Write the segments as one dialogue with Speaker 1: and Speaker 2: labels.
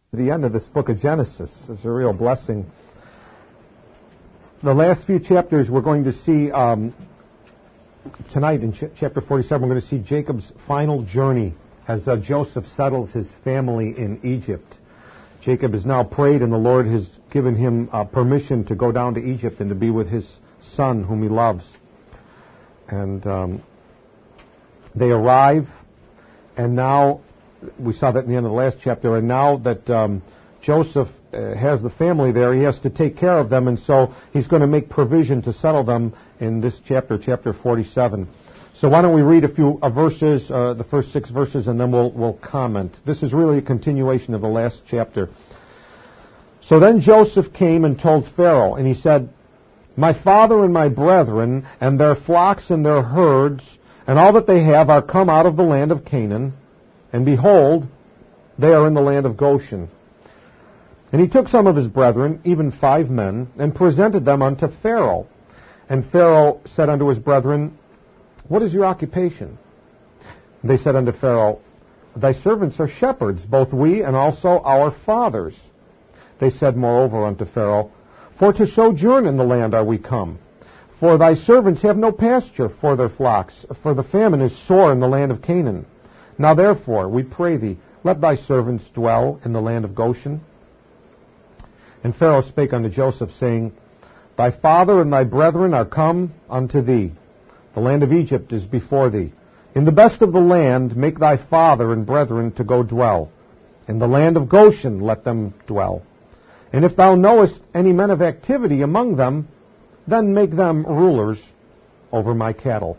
Speaker 1: The end of this book of Genesis is a real blessing. The last few chapters we're going to see tonight in chapter 47, we're going to see Jacob's final journey as Joseph settles his family in Egypt. Jacob has now prayed, and the Lord has given him permission to go down to Egypt and to be with his son whom he loves. And they arrive, and now we saw that in the end of the last chapter, and now that Joseph has the family there, he has to take care of them, and so he's going to make provision to settle them in this chapter, chapter 47. So why don't we read a few verses, the first 6 verses, and then we'll comment. This is really a continuation of the last chapter. So then Joseph came and told Pharaoh, and he said, "My father and my brethren, and their flocks and their herds, and all that they have are come out of the land of Canaan, and behold, they are in the land of Goshen." And he took some of his brethren, even 5 men, and presented them unto Pharaoh. And Pharaoh said unto his brethren, "What is your occupation?" They said unto Pharaoh, "Thy servants are shepherds, both we and also our fathers." They said moreover unto Pharaoh, "For to sojourn in the land are we come. For thy servants have no pasture for their flocks, for the famine is sore in the land of Canaan. Now therefore, we pray thee, let thy servants dwell in the land of Goshen." And Pharaoh spake unto Joseph, saying, "Thy father and thy brethren are come unto thee. The land of Egypt is before thee. In the best of the land make thy father and brethren to go dwell. In the land of Goshen let them dwell. And if thou knowest any men of activity among them, then make them rulers over my cattle."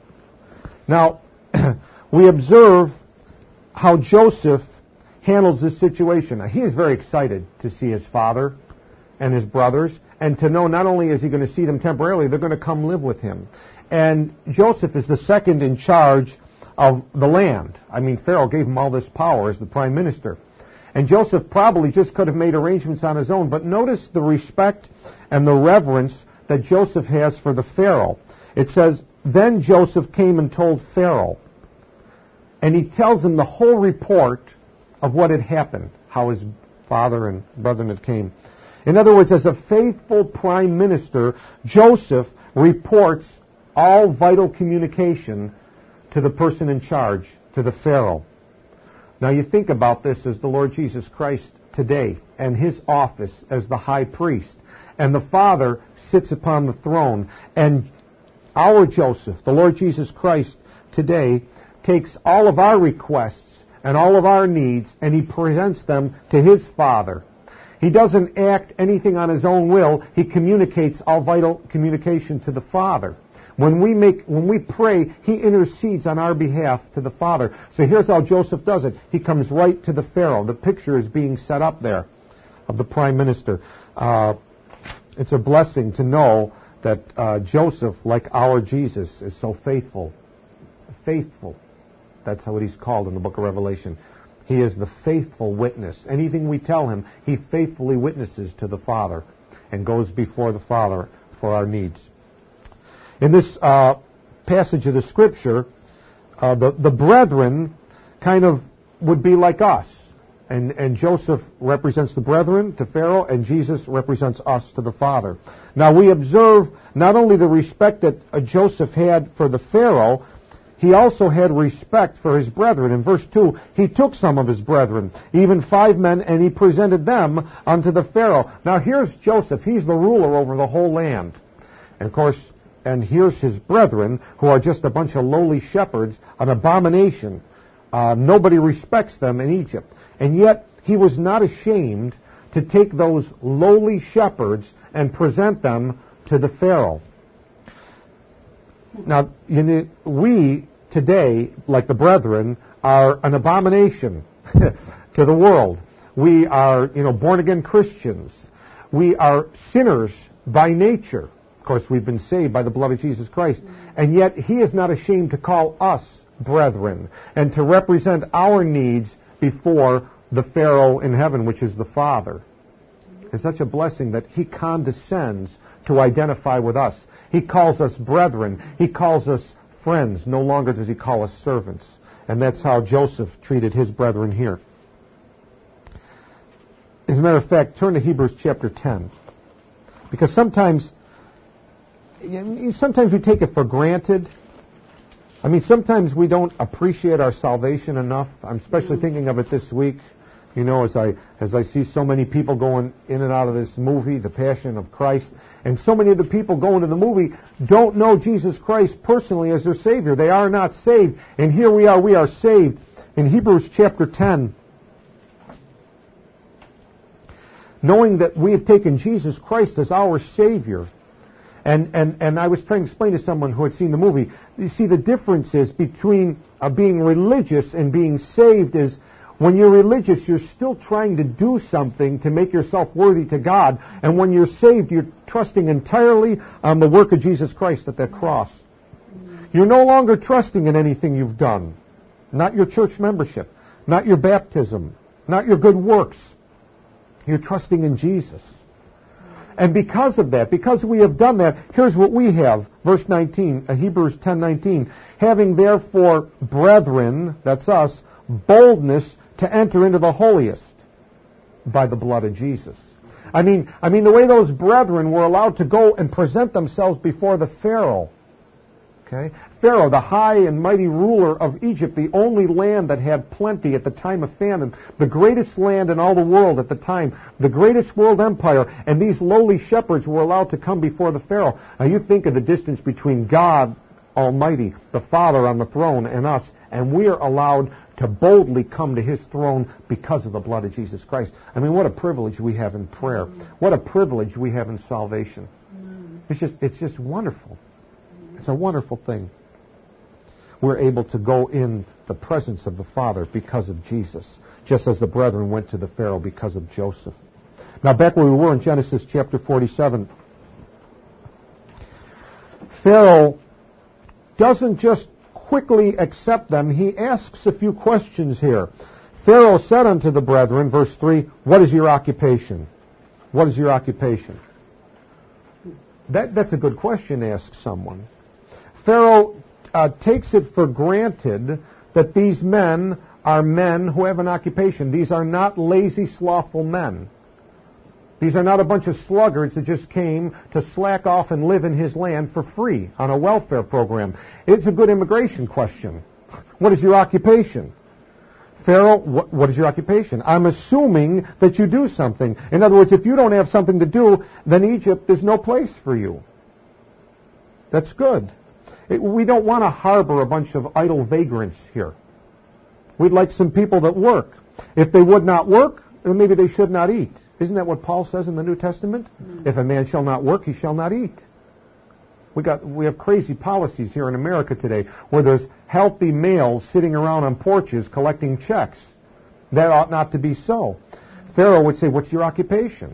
Speaker 1: Now, we observe how Joseph handles this situation. Now, he is very excited to see his father and his brothers, and to know not only is he going to see them temporarily, they're going to come live with him. And Joseph is the second in charge of the land. I mean, Pharaoh gave him all this power as the prime minister. And Joseph probably just could have made arrangements on his own, but notice the respect and the reverence that Joseph has for the Pharaoh. It says, "Then Joseph came and told Pharaoh." And he tells him the whole report of what had happened, how his father and brethren had came. In other words, as a faithful prime minister, Joseph reports all vital communication to the person in charge, to the Pharaoh. Now you think about this as the Lord Jesus Christ today, and his office as the high priest, and the Father sits upon the throne, and our Joseph, the Lord Jesus Christ today, takes all of our requests and all of our needs, and he presents them to his Father. He doesn't act anything on his own will. He communicates all vital communication to the Father. When we pray, he intercedes on our behalf to the Father. So here's how Joseph does it. He comes right to the Pharaoh. The picture is being set up there of the prime minister. It's a blessing to know that Joseph, like our Jesus, is so faithful. Faithful. That's what he's called in the book of Revelation. He is the faithful witness. Anything we tell him, he faithfully witnesses to the Father and goes before the Father for our needs. In this passage of the Scripture, the brethren kind of would be like us. And Joseph represents the brethren to Pharaoh, and Jesus represents us to the Father. Now we observe not only the respect that Joseph had for the Pharaoh, he also had respect for his brethren. In verse 2, he took some of his brethren, even 5 men, and he presented them unto the Pharaoh. Now here's Joseph. He's the ruler over the whole land. And of course, and here's his brethren, who are just a bunch of lowly shepherds, an abomination. Nobody respects them in Egypt. And yet, he was not ashamed to take those lowly shepherds and present them to the Pharaoh. Now, we today, like the brethren, are an abomination to the world. We are, born-again Christians. We are sinners by nature. Of course, we've been saved by the blood of Jesus Christ. And yet, he is not ashamed to call us brethren and to represent our needs before the Pharaoh in heaven, which is the Father. It's such a blessing that he condescends to identify with us. He calls us brethren. He calls us friends. No longer does he call us servants. And that's how Joseph treated his brethren here. As a matter of fact, turn to Hebrews chapter 10. Because sometimes we take it for granted. I mean, sometimes we don't appreciate our salvation enough. I'm especially thinking of it this week. You know, as I see so many people going in and out of this movie, The Passion of Christ, and so many of the people going to the movie don't know Jesus Christ personally as their Savior. They are not saved. And here we are saved. In Hebrews chapter 10, knowing that we have taken Jesus Christ as our Savior. And I was trying to explain to someone who had seen the movie, you see, the differences between being religious and being saved is when you're religious, you're still trying to do something to make yourself worthy to God. And when you're saved, you're trusting entirely on the work of Jesus Christ at that cross. You're no longer trusting in anything you've done. Not your church membership, not your baptism, not your good works. You're trusting in Jesus. And because of that, because we have done that, here's what we have. Verse 19, Hebrews 10:19. Having therefore, brethren, that's us, boldness to enter into the holiest by the blood of Jesus. I mean, the way those brethren were allowed to go and present themselves before the Pharaoh. Okay? Pharaoh, the high and mighty ruler of Egypt, the only land that had plenty at the time of famine, the greatest land in all the world at the time, the greatest world empire, and these lowly shepherds were allowed to come before the Pharaoh. Now you think of the distance between God Almighty, the Father on the throne, and us, and we are allowed to boldly come to His throne because of the blood of Jesus Christ. I mean, what a privilege we have in prayer. What a privilege we have in salvation. It's just wonderful. It's a wonderful thing. We're able to go in the presence of the Father because of Jesus, just as the brethren went to the Pharaoh because of Joseph. Now, back where we were in Genesis chapter 47, Pharaoh doesn't just quickly accept them. He asks a few questions here. Pharaoh said unto the brethren, verse 3, what is your occupation? What is your occupation? That's a good question to ask someone. Pharaoh takes it for granted that these men are men who have an occupation. These are not lazy, slothful men. These are not a bunch of sluggards that just came to slack off and live in his land for free on a welfare program. It's a good immigration question. What is your occupation? Pharaoh, what is your occupation? I'm assuming that you do something. In other words, if you don't have something to do, then Egypt is no place for you. That's good. We don't want to harbor a bunch of idle vagrants here. We'd like some people that work. If they would not work, then maybe they should not eat. Isn't that what Paul says in the New Testament? If a man shall not work, he shall not eat. We have crazy policies here in America today where there's healthy males sitting around on porches collecting checks. That ought not to be so. Pharaoh would say, what's your occupation?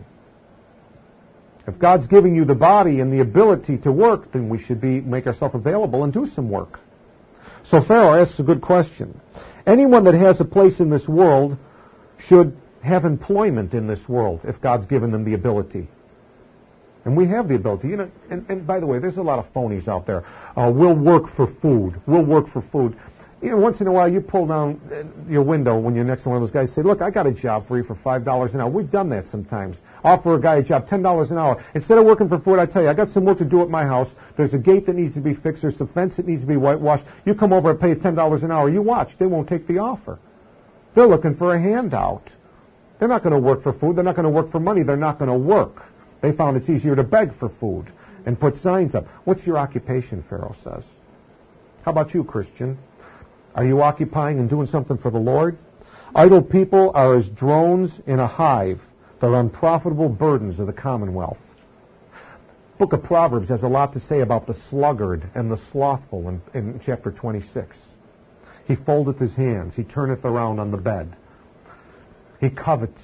Speaker 1: If God's giving you the body and the ability to work, then we should make ourselves available and do some work. So Pharaoh asks a good question. Anyone that has a place in this world should have employment in this world if God's given them the ability. And we have the ability. You know, and by the way, there's a lot of phonies out there. We'll work for food. We'll work for food. You know, once in a while you pull down your window when you're next to one of those guys and say, look, I got a job for you for $5 an hour. We've done that sometimes. Offer a guy a job, $10 an hour. Instead of working for food, I tell you, I got some work to do at my house. There's a gate that needs to be fixed. There's a fence that needs to be whitewashed. You come over and pay $10 an hour. You watch. They won't take the offer. They're looking for a handout. They're not going to work for food. They're not going to work for money. They're not going to work. They found it's easier to beg for food and put signs up. What's your occupation, Pharaoh says? How about you, Christian? Are you occupying and doing something for the Lord? Idle people are as drones in a hive. They're unprofitable burdens of the commonwealth. Book of Proverbs has a lot to say about the sluggard and the slothful in chapter 26. He foldeth his hands. He turneth around on the bed. He covets.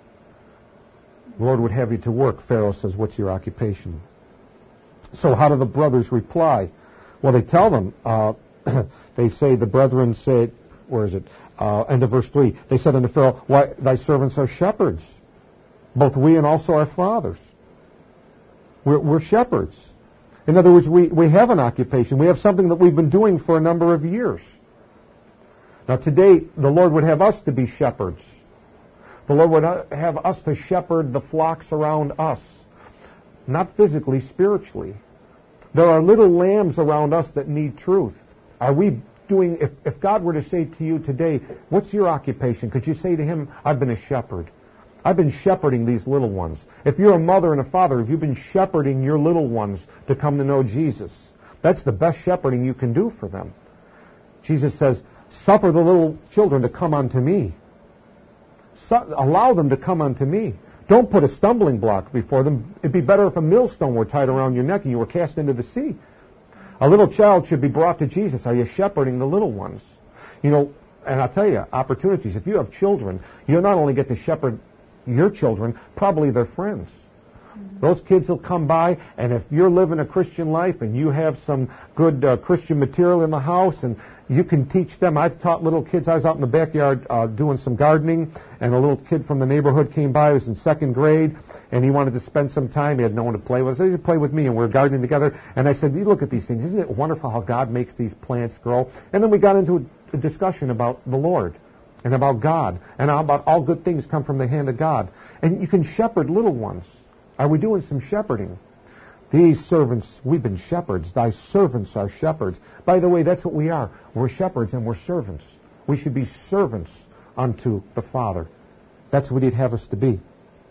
Speaker 1: The Lord would have you to work. Pharaoh says, what's your occupation? So how do the brothers reply? Well, they tell them, they say, the brethren said, where is it? End of verse 3. They said unto Pharaoh, why, thy servants are shepherds, both we and also our fathers. We're shepherds. In other words, we have an occupation. We have something that we've been doing for a number of years. Now today, the Lord would have us to be shepherds. The Lord would have us to shepherd the flocks around us. Not physically, spiritually. There are little lambs around us that need truth. Are we doing, if God were to say to you today, what's your occupation? Could you say to Him, I've been a shepherd. I've been shepherding these little ones. If you're a mother and a father, have you been shepherding your little ones to come to know Jesus? That's the best shepherding you can do for them. Jesus says, suffer the little children to come unto me. Allow them to come unto me. Don't put a stumbling block before them. It'd be better if a millstone were tied around your neck and you were cast into the sea. A little child should be brought to Jesus. Are you shepherding the little ones? You know, and I'll tell you, opportunities. If you have children, you'll not only get to shepherd your children, probably their friends. Those kids will come by, and if you're living a Christian life and you have some good Christian material in the house, and you can teach them. I've taught little kids. I was out in the backyard doing some gardening, and a little kid from the neighborhood came by. He was in second grade, and he wanted to spend some time. He had no one to play with. So he said, play with me, and we're gardening together. And I said, you look at these things. Isn't it wonderful how God makes these plants grow? And then we got into a discussion about the Lord and about God and about all good things come from the hand of God. And you can shepherd little ones. Are we doing some shepherding? These servants, we've been shepherds. Thy servants are shepherds. By the way, that's what we are. We're shepherds and we're servants. We should be servants unto the Father. That's what He'd have us to be.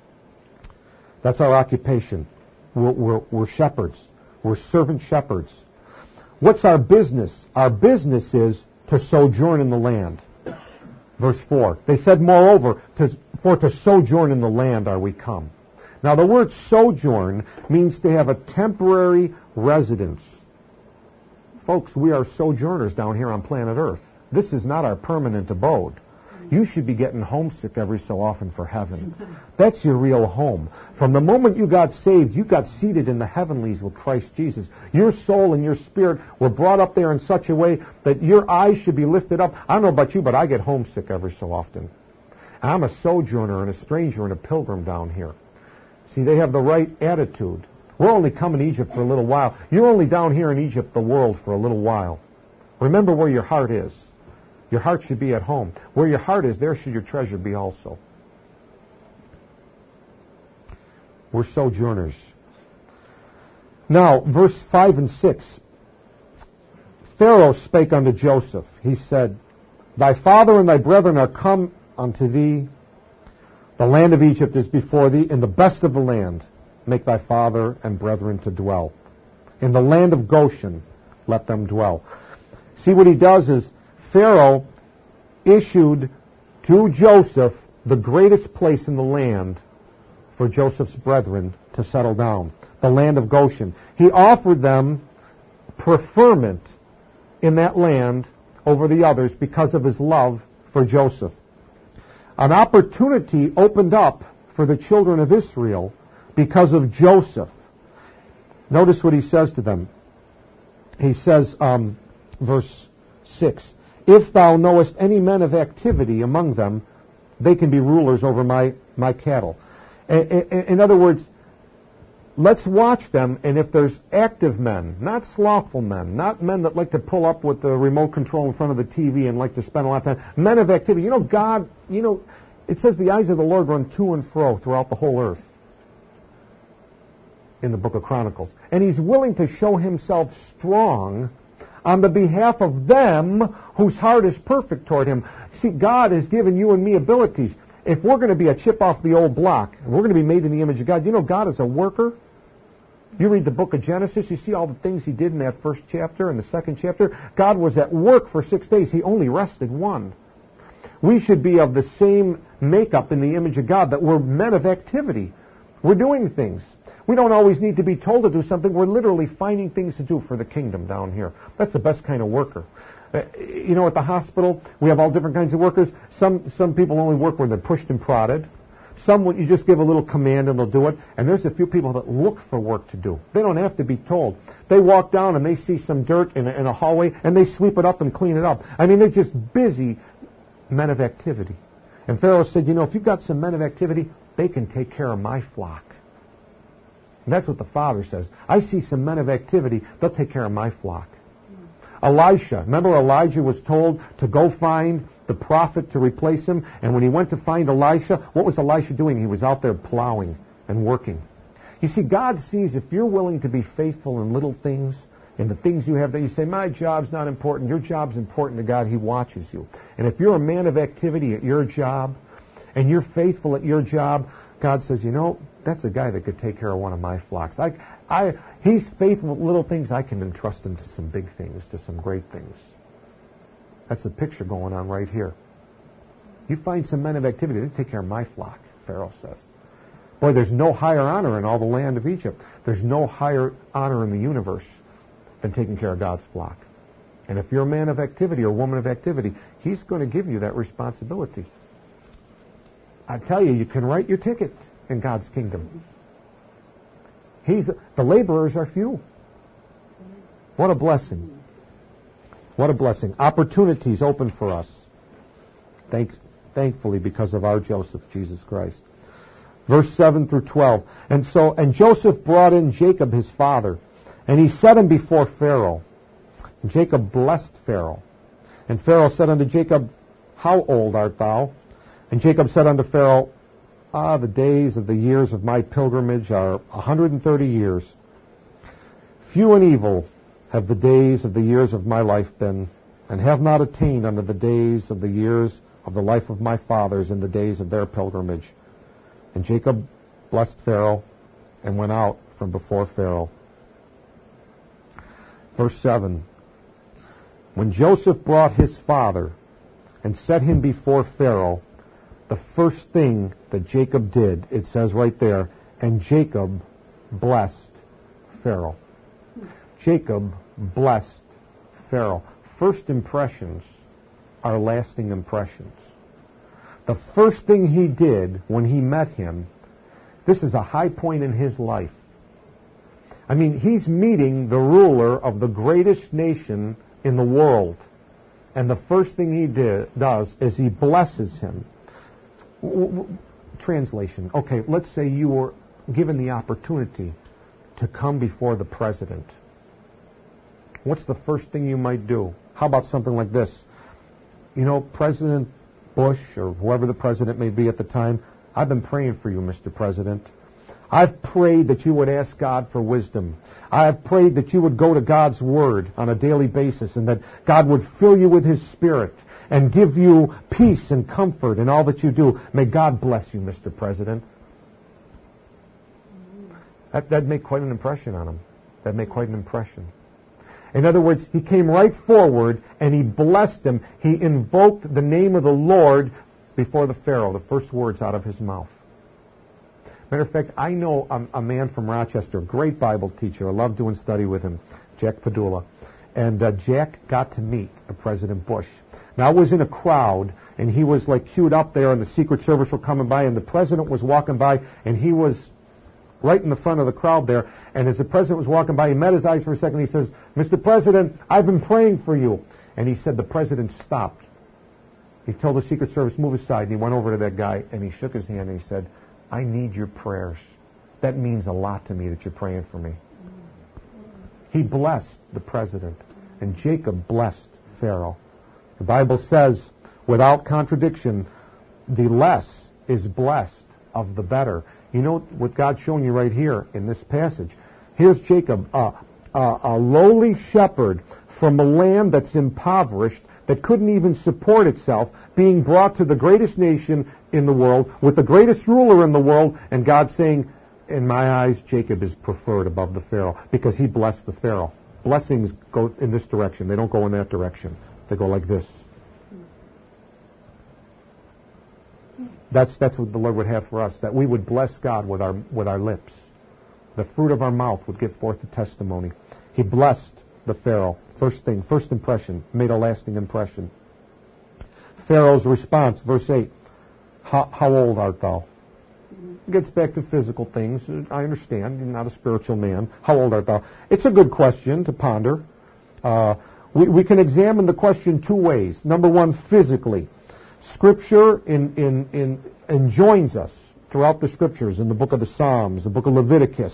Speaker 1: That's our occupation. We're shepherds. We're servant shepherds. What's our business? Our business is to sojourn in the land. Verse 4. They said, moreover, for to sojourn in the land are we come. Now, the word sojourn means to have a temporary residence. Folks, we are sojourners down here on planet Earth. This is not our permanent abode. You should be getting homesick every so often for heaven. That's your real home. From the moment you got saved, you got seated in the heavenlies with Christ Jesus. Your soul and your spirit were brought up there in such a way that your eyes should be lifted up. I don't know about you, but I get homesick every so often. I'm a sojourner and a stranger and a pilgrim down here. See, they have the right attitude. We're only coming to Egypt for a little while. You're only down here in Egypt, the world, for a little while. Remember where your heart is. Your heart should be at home. Where your heart is, there should your treasure be also. We're sojourners. Now, verse 5 and 6. Pharaoh spake unto Joseph. He said, Thy father and thy brethren are come unto thee. The land of Egypt is before thee. In the best of the land make thy father and brethren to dwell. In the land of Goshen let them dwell. See, what he does is Pharaoh issued to Joseph the greatest place in the land for Joseph's brethren to settle down, the land of Goshen. He offered them preferment in that land over the others because of his love for Joseph. An opportunity opened up for the children of Israel because of Joseph. Notice what he says to them. He says, verse 6, If thou knowest any men of activity among them, they can be rulers over my cattle. In other words, let's watch them, and if there's active men, not slothful men, not men that like to pull up with the remote control in front of the TV and like to spend a lot of time, men of activity. God, it says the eyes of the Lord run to and fro throughout the whole earth in the book of Chronicles. And He's willing to show Himself strong on the behalf of them whose heart is perfect toward Him. See, God has given you and me abilities. If we're going to be a chip off the old block, and we're going to be made in the image of God, God is a worker. You read the book of Genesis, you see all the things He did in that first chapter and the second chapter. God was at work for 6 days. He only rested one. We should be of the same makeup in the image of God, that we're men of activity. We're doing things. We don't always need to be told to do something. We're literally finding things to do for the kingdom down here. That's the best kind of worker. At the hospital, we have all different kinds of workers. Some people only work when they're pushed and prodded. Some, you just give a little command and they'll do it. And there's a few people that look for work to do. They don't have to be told. They walk down and they see some dirt in a hallway and they sweep it up and clean it up. I mean, they're just busy men of activity. And Pharaoh said, if you've got some men of activity, they can take care of my flock. And that's what the Father says. I see some men of activity, they'll take care of my flock. Elisha, remember Elijah was told to go find the prophet to replace him. And when he went to find Elisha, what was Elisha doing? He was out there plowing and working. You see, God sees if you're willing to be faithful in little things, in the things you have that you say, my job's not important. Your job's important to God. He watches you. And if you're a man of activity at your job and you're faithful at your job, God says, you know, that's a guy that could take care of one of my flocks. He's faithful at little things. I can entrust him to some big things, to some great things. That's the picture going on right here. You find some men of activity, they take care of my flock, Pharaoh says. Boy, there's no higher honor in all the land of Egypt. There's no higher honor in the universe than taking care of God's flock. And if you're a man of activity or woman of activity, he's going to give you that responsibility. I tell you, you can write your ticket in God's kingdom. The laborers are few. What a blessing. What a blessing. Opportunities open for us. Thankfully, because of our Joseph, Jesus Christ. Verse 7 through 12. And Joseph brought in Jacob his father, and he set him before Pharaoh. And Jacob blessed Pharaoh. And Pharaoh said unto Jacob, how old art thou? And Jacob said unto Pharaoh, the days of the years of my pilgrimage are 130 years. Few and evil have the days of the years of my life been, and have not attained unto the days of the years of the life of my fathers in the days of their pilgrimage. And Jacob blessed Pharaoh and went out from before Pharaoh. Verse 7. When Joseph brought his father and set him before Pharaoh, the first thing that Jacob did, it says right there, and Jacob blessed Pharaoh. Jacob blessed Pharaoh. First impressions are lasting impressions. The first thing he did when he met him, this is a high point in his life. I mean, he's meeting the ruler of the greatest nation in the world. And the first thing he does is he blesses him. Translation. Okay, let's say you were given the opportunity to come before the president. What's the first thing you might do? How about something like this? You know, President Bush, or whoever the president may be at the time, I've been praying for you, Mr. President. I've prayed that you would ask God for wisdom. I have prayed that you would go to God's Word on a daily basis and that God would fill you with His Spirit and give you peace and comfort in all that you do. May God bless you, Mr. President. That'd make quite an impression on him. That'd make quite an impression. In other words, he came right forward and he blessed him. He invoked the name of the Lord before the Pharaoh, the first words out of his mouth. Matter of fact, I know a man from Rochester, a great Bible teacher. I love doing study with him, Jack Padula. And Jack got to meet President Bush. Now, I was in a crowd, and he was like queued up there, and the Secret Service were coming by, and the president was walking by, and he was right in the front of the crowd there. And as the president was walking by, he met his eyes for a second. He says, Mr. President, I've been praying for you. And he said the president stopped. He told the Secret Service, move aside. And he went over to that guy, and he shook his hand, and he said, I need your prayers. That means a lot to me that you're praying for me. He blessed the president, and Jacob blessed Pharaoh. The Bible says, without contradiction, the less is blessed of the better. You know what God's showing you right here in this passage? Here's Jacob, a lowly shepherd from a land that's impoverished, that couldn't even support itself, being brought to the greatest nation in the world, with the greatest ruler in the world, and God saying, in my eyes, Jacob is preferred above the Pharaoh, because he blessed the Pharaoh. Blessings go in this direction. They don't go in that direction. They go like this. That's what the Lord would have for us, that we would bless God with our lips. The fruit of our mouth would give forth the testimony. He blessed the Pharaoh. First thing, first impression, made a lasting impression. Pharaoh's response, verse 8, how old art thou? It gets back to physical things. I understand, you're not a spiritual man. How old art thou? It's a good question to ponder. We can examine the question two ways. Number one, physically. Scripture enjoins us throughout the Scriptures, in the book of the Psalms, the book of Leviticus,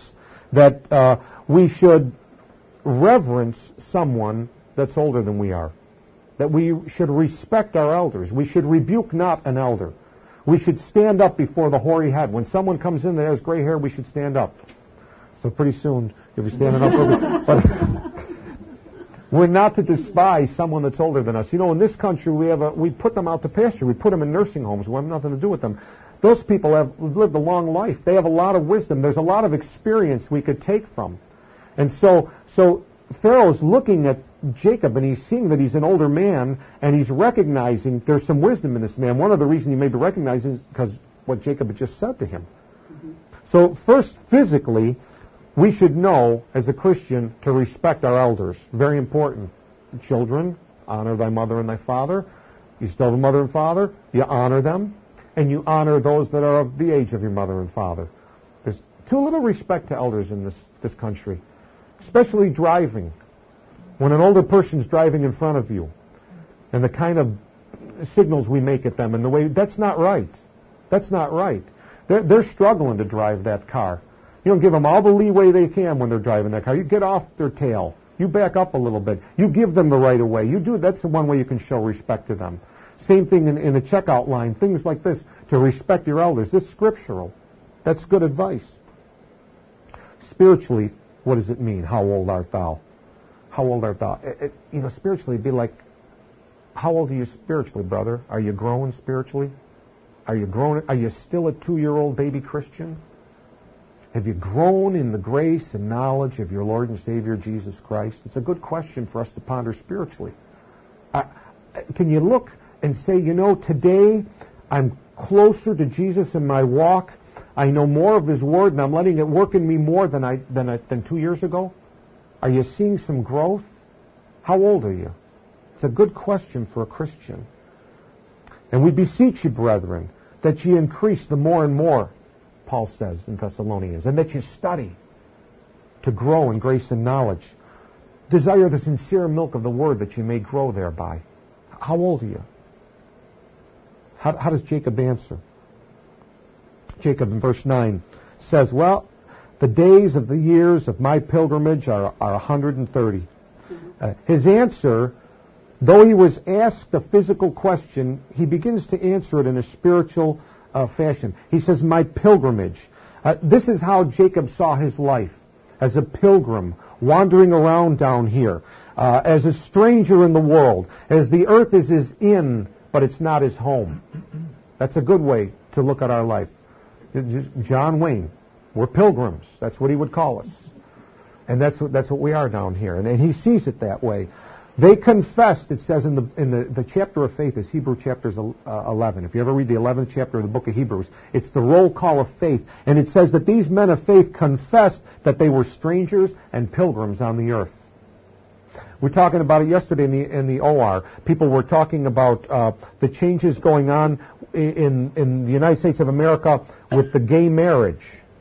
Speaker 1: that we should reverence someone that's older than we are. that we should respect our elders. We should rebuke not an elder. We should stand up before the hoary head. When someone comes in that has gray hair, we should stand up. So pretty soon, you'll be standing up. But we're not to despise someone that's older than us. You know, in this country, we put them out to pasture. We put them in nursing homes. We have nothing to do with them. Those people have lived a long life. They have a lot of wisdom. There's a lot of experience we could take from. And so Pharaoh's looking at Jacob, and he's seeing that he's an older man, and he's recognizing there's some wisdom in this man. One of the reasons he may be recognizing is because what Jacob had just said to him. Mm-hmm. So first, physically, we should know, as a Christian, to respect our elders. Very important. Children, honor thy mother and thy father. You still have a mother and father, you honor them, and you honor those that are of the age of your mother and father. There's too little respect to elders in this country, especially driving. When an older person's driving in front of you, and the kind of signals we make at them, and the way, that's not right. That's not right. They're struggling to drive that car. You don't give them all the leeway they can when they're driving that car. You get off their tail. You back up a little bit. You give them the right of way. You do. That's the one way you can show respect to them. Same thing in a checkout line. Things like this, to respect your elders. This is scriptural. That's good advice. Spiritually, what does it mean? How old art thou? How old art thou? Spiritually, it'd be like, how old are you spiritually, brother? Are you growing spiritually? Are you growing? Are you still a 2-year-old baby Christian? Have you grown in the grace and knowledge of your Lord and Savior Jesus Christ? It's a good question for us to ponder spiritually. Can you look and say, today I'm closer to Jesus in my walk. I know more of His Word, and I'm letting it work in me more than 2 years ago? Are you seeing some growth? How old are you? It's a good question for a Christian. And we beseech you, brethren, that ye increase the more and more, Paul says in Thessalonians, and that you study to grow in grace and knowledge. Desire the sincere milk of the Word that you may grow thereby. How old are you? How does Jacob answer? Jacob in verse 9 says, well, the days of the years of my pilgrimage are 130. His answer, though he was asked a physical question, he begins to answer it in a spiritual fashion. He says, my pilgrimage. This is how Jacob saw his life, as a pilgrim, wandering around down here, as a stranger in the world, as the earth is his inn, but it's not his home. That's a good way to look at our life. John Wayne, we're pilgrims. That's what he would call us. And that's what we are down here. And he sees it that way. They confessed, it says in the chapter of faith is Hebrews chapter 11. If you ever read the 11th chapter of the book of Hebrews, it's the roll call of faith. And it says that these men of faith confessed that they were strangers and pilgrims on the earth. We were talking about it yesterday in the OR. People were talking about the changes going on in the United States of America with the gay marriage.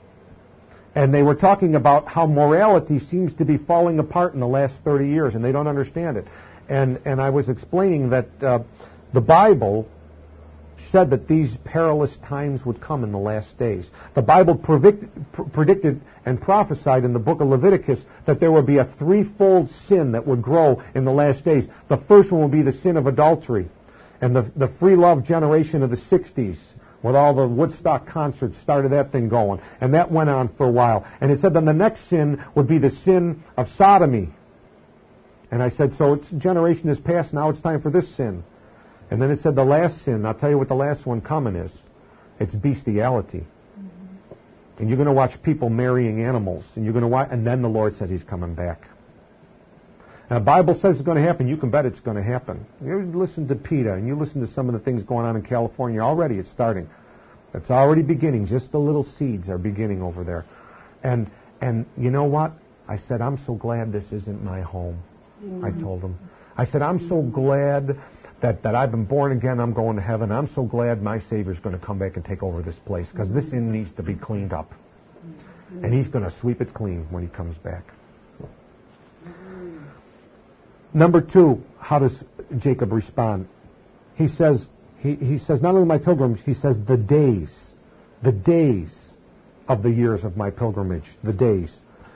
Speaker 1: And they were talking about how morality seems to be falling apart in the last 30 years, and they don't understand it. And I was explaining that the Bible said that these perilous times would come in the last days. The Bible predicted and prophesied in the book of Leviticus that there would be a threefold sin that would grow in the last days. The first one will be the sin of adultery. And the free love generation of the 60s, with all the Woodstock concerts, started that thing going. And that went on for a while. And it said then the next sin would be the sin of sodomy. And I said, so its generation is past, now it's time for this sin. And then it said the last sin, I'll tell you what the last one coming is. It's bestiality. Mm-hmm. And you're going to watch people marrying animals. And you're going to watch, and then the Lord says He's coming back. Now, the Bible says it's going to happen. You can bet it's going to happen. You listen to PETA, and you listen to some of the things going on in California. Already it's starting. It's already beginning. Just the little seeds are beginning over there. And you know what? I said, I'm so glad this isn't my home. Mm-hmm. I told them. I said, I'm so glad that I've been born again. I'm going to heaven. I'm so glad my Savior's going to come back and take over this place, because this inn needs to be cleaned up. And He's going to sweep it clean when He comes back. Number 2, how does Jacob respond? He says, not only my pilgrimage, he says the days of the years of my pilgrimage, the days.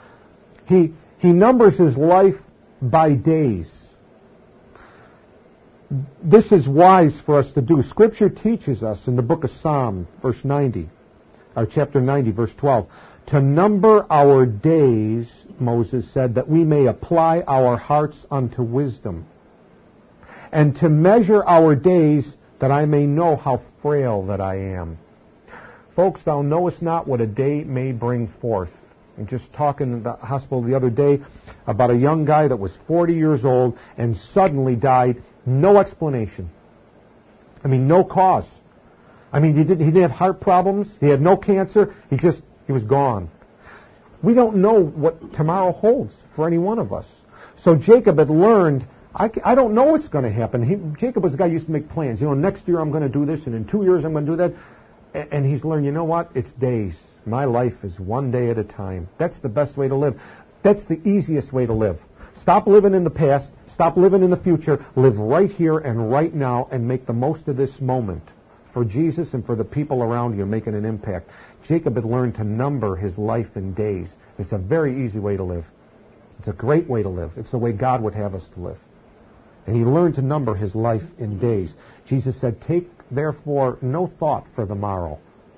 Speaker 1: He numbers his life by days. This is wise for us to do. Scripture teaches us in the book of Psalm, verse 90, or chapter 90, verse 12, to number our days, Moses said, that we may apply our hearts unto wisdom, and to measure our days that I may know how frail that I am. Folks, thou knowest not what a day may bring forth. And just talking in the hospital the other day about a young guy that was 40 years old and suddenly died. No explanation. I mean, no cause. I mean, he didn't have heart problems. He had no cancer. He was gone. We don't know what tomorrow holds for any one of us. So Jacob had learned, I don't know what's going to happen. Jacob was the guy who used to make plans. Next year I'm going to do this, and in 2 years I'm going to do that. And he's learned, you know what? It's days. My life is one day at a time. That's the best way to live. That's the easiest way to live. Stop living in the past. Stop living in the future. Live right here and right now and make the most of this moment for Jesus and for the people around you, making an impact. Jacob had learned to number his life in days. It's a very easy way to live. It's a great way to live. It's the way God would have us to live. And he learned to number his life in days. Jesus said, take therefore no thought for the morrow.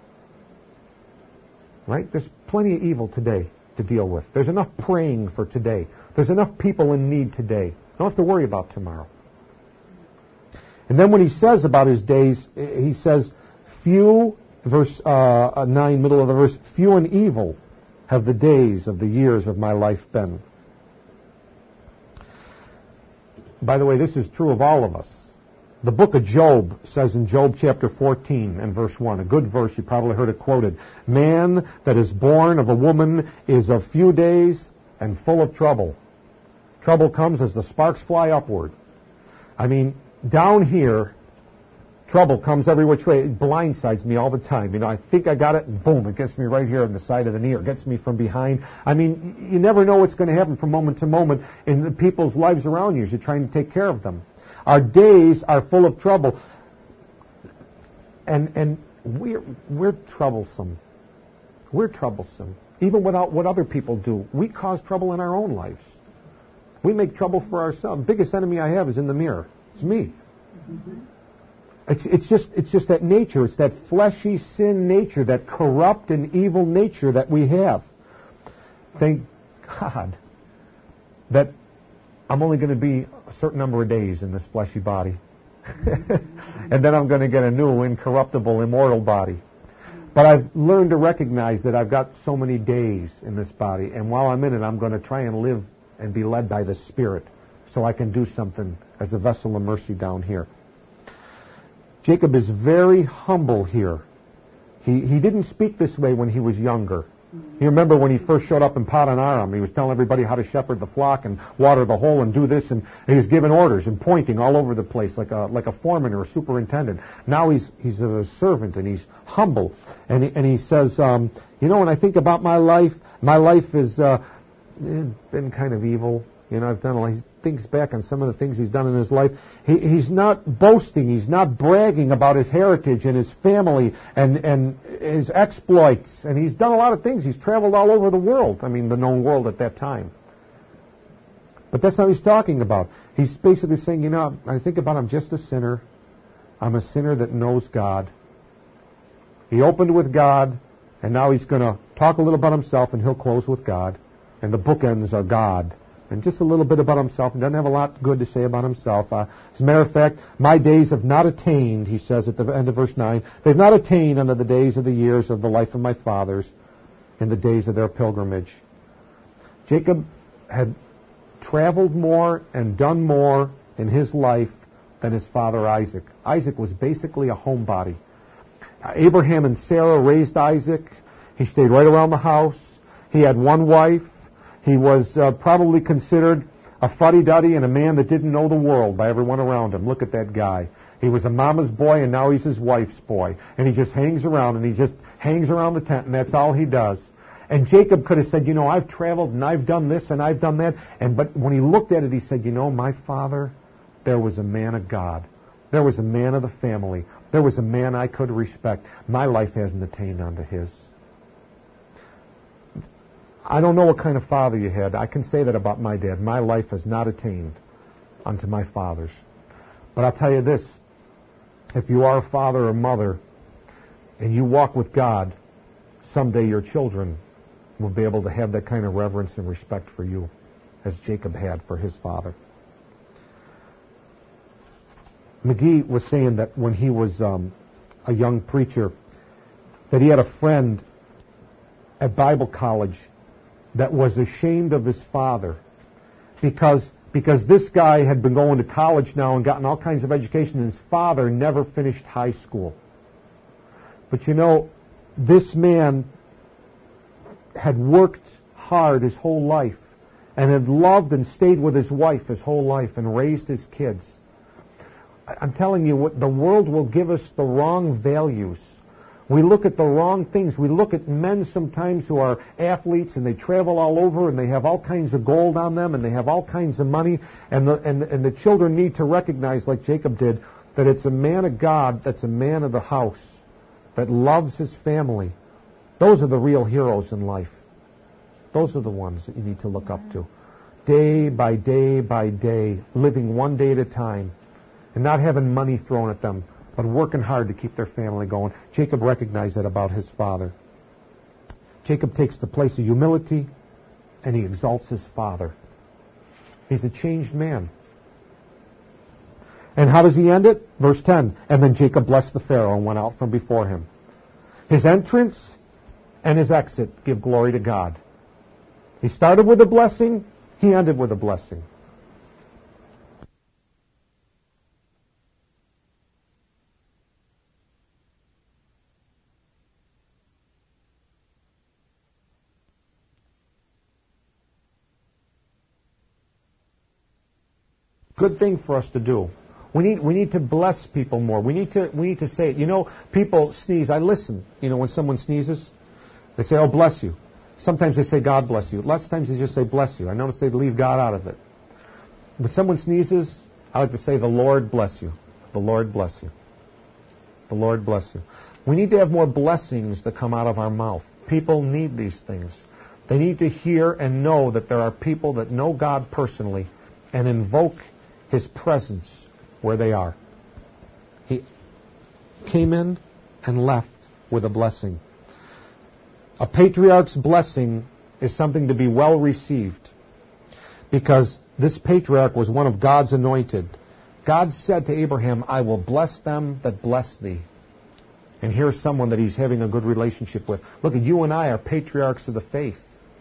Speaker 1: Right? There's plenty of evil today to deal with. There's enough praying for today. There's enough people in need today. Don't have to worry about tomorrow. And then when he says about his days, he says, few, verse 9, middle of the verse, few and evil have the days of the years of my life been. By the way, this is true of all of us. The book of Job says in Job chapter 14 and verse 1, a good verse, you probably heard it quoted, man that is born of a woman is of few days and full of trouble. Trouble comes as the sparks fly upward. I mean, down here, trouble comes every which way. It blindsides me all the time. I think I got it, and boom, it gets me right here on the side of the knee, or gets me from behind. I mean, you never know what's going to happen from moment to moment in the people's lives around you as you're trying to take care of them. Our days are full of trouble. And we're troublesome. We're troublesome. Even without what other people do. We cause trouble in our own lives. We make trouble for ourselves. The biggest enemy I have is in the mirror. It's me. It's just that nature. It's that fleshy sin nature, that corrupt and evil nature that we have. Thank God that I'm only going to be a certain number of days in this fleshy body. And then I'm going to get a new, incorruptible, immortal body. But I've learned to recognize that I've got so many days in this body. And while I'm in it, I'm going to try and live and be led by the Spirit so I can do something as a vessel of mercy down here. Jacob is very humble here. He didn't speak this way when he was younger. You remember when he first showed up in Paddan Aram, he was telling everybody how to shepherd the flock and water the hole and do this, and he was giving orders and pointing all over the place like a foreman or a superintendent. Now he's a servant and he's humble, and he says, when I think about my life has been kind of evil. I've done a lot. He thinks back on some of the things he's done in his life. He's not boasting. He's not bragging about his heritage and his family and his exploits. And he's done a lot of things. He's traveled all over the world. I mean, the known world at that time. But that's not what he's talking about. He's basically saying, I think about I'm just a sinner. I'm a sinner that knows God. He opened with God, and now he's going to talk a little about himself, and he'll close with God. And the bookends are God. And just a little bit about himself. He doesn't have a lot good to say about himself. As a matter of fact, my days have not attained, he says at the end of verse 9, they've not attained unto the days of the years of the life of my fathers in the days of their pilgrimage. Jacob had traveled more and done more in his life than his father Isaac. Isaac was basically a homebody. Abraham and Sarah raised Isaac. He stayed right around the house. He had one wife. He was probably considered a fuddy-duddy and a man that didn't know the world by everyone around him. Look at that guy. He was a mama's boy, and now he's his wife's boy. And he just hangs around, and he just hangs around the tent, and that's all he does. And Jacob could have said, I've traveled, and I've done this, and I've done that. But when he looked at it, he said, my father, there was a man of God. There was a man of the family. There was a man I could respect. My life hasn't attained unto his. I don't know what kind of father you had. I can say that about my dad. My life has not attained unto my father's. But I'll tell you this, if you are a father or mother and you walk with God, someday your children will be able to have that kind of reverence and respect for you as Jacob had for his father. McGee was saying that when he was a young preacher, that he had a friend at Bible college that was ashamed of his father because this guy had been going to college now and gotten all kinds of education, and his father never finished high school. But you know, this man had worked hard his whole life and had loved and stayed with his wife his whole life and raised his kids. I'm telling you, what the world will give us the wrong values. We look at the wrong things. We look at men sometimes who are athletes and they travel all over and they have all kinds of gold on them and they have all kinds of money, and the children need to recognize, like Jacob did, that it's a man of God that's a man of the house that loves his family. Those are the real heroes in life. Those are the ones that you need to look up to. Day by day by day, living one day at a time, and not having money thrown at them, but working hard to keep their family going. Jacob recognized that about his father. Jacob takes the place of humility, and he exalts his father. He's a changed man. And how does he end it? Verse 10, and then Jacob blessed the Pharaoh and went out from before him. His entrance and his exit give glory to God. He started with a blessing, he ended with a blessing. Good thing for us to do. We need to bless people more. We need to say it. You know, people sneeze. I listen. You know, when someone sneezes, they say, "Oh, bless you." Sometimes they say, "God bless you." Lots of times they just say, "Bless you." I notice they leave God out of it. When someone sneezes, I like to say, "The Lord bless you." The Lord bless you. The Lord bless you. We need to have more blessings that come out of our mouth. People need these things. They need to hear and know that there are people that know God personally and invoke His presence where they are. He came in and left with a blessing. A patriarch's blessing is something to be well received, because this patriarch was one of God's anointed. God said to Abraham, "I will bless them that bless thee." And here's someone that he's having a good relationship with. Look, at you and I are patriarchs of the faith.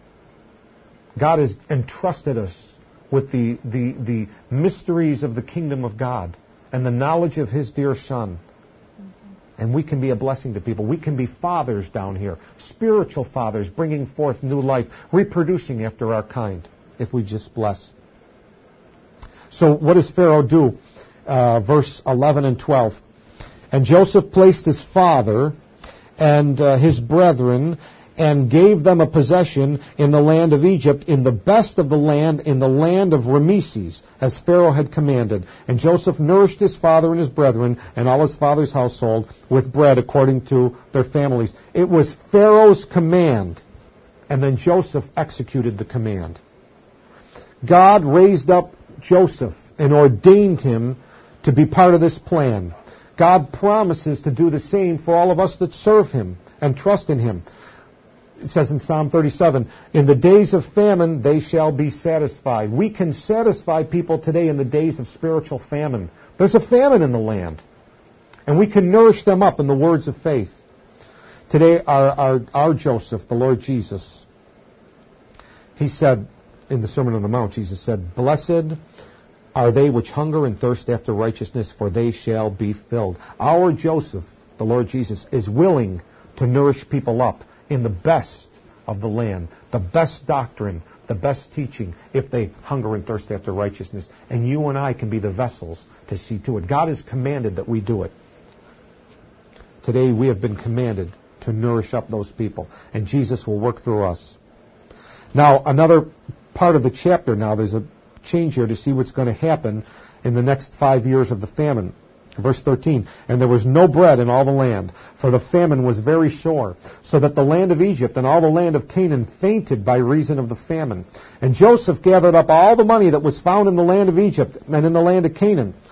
Speaker 1: God has entrusted us with the mysteries of the kingdom of God and the knowledge of His dear Son. And we can be a blessing to people. We can be fathers down here, spiritual fathers, bringing forth new life, reproducing after our kind, if we just bless. So what does Pharaoh do? Verse 11 and 12. And Joseph placed his father and his brethren and gave them a possession in the land of Egypt, in the best of the land, in the land of Rameses, as Pharaoh had commanded. And Joseph nourished his father and his brethren and all his father's household with bread according to their families. It was Pharaoh's command, and then Joseph executed the command. God raised up Joseph and ordained him to be part of this plan. God promises to do the same for all of us that serve Him and trust in Him. It says in Psalm 37, in the days of famine they shall be satisfied. We can satisfy people today in the days of spiritual famine. There's a famine in the land, and we can nourish them up in the words of faith. Today our Joseph, the Lord Jesus, He said in the Sermon on the Mount, Jesus said, "Blessed are they which hunger and thirst after righteousness, for they shall be filled." Our Joseph, the Lord Jesus, is willing to nourish people up in the best of the land, the best doctrine, the best teaching, if they hunger and thirst after righteousness. And you and I can be the vessels to see to it. God has commanded that we do it. Today we have been commanded to nourish up those people, and Jesus will work through us. Now, another part of the chapter now, there's a change here to see what's going to happen in the next 5 years of the famine. Verse 13, and there was no bread in all the land, for the famine was very sore, so that the land of Egypt and all the land of Canaan fainted by reason of the famine. And Joseph gathered up all the money that was found in the land of Egypt and in the land of Canaan,